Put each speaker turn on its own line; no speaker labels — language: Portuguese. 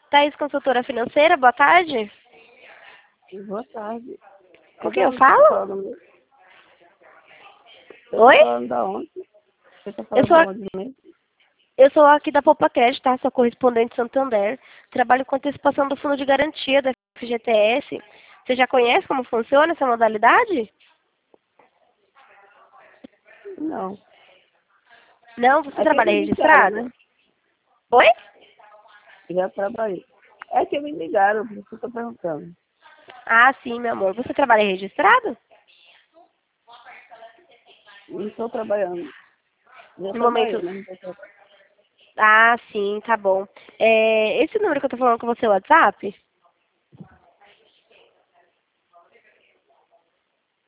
Thaís, consultora financeira, boa tarde.
Boa tarde.
Com quem eu falo?
Você
Oi?
tá falando da onde? Você tá falando da onde mesmo?
Eu sou aqui da Poupa Crédito, tá? Sou correspondente Santander. Trabalho com antecipação do fundo de garantia da FGTS. Você já conhece como funciona essa modalidade?
Não.
Não? Você
É que
trabalha
me ligaram,
registrado?
né?
Oi?
Já trabalhei. É que me ligaram, por isso que eu tô perguntando.
Ah, sim, meu amor. Você trabalha registrado?
Não estou trabalhando. Já
No
trabalhei,
momento.
mas não tô trabalhando.
Ah, sim, tá bom. Esse número que eu tô falando com você é o WhatsApp?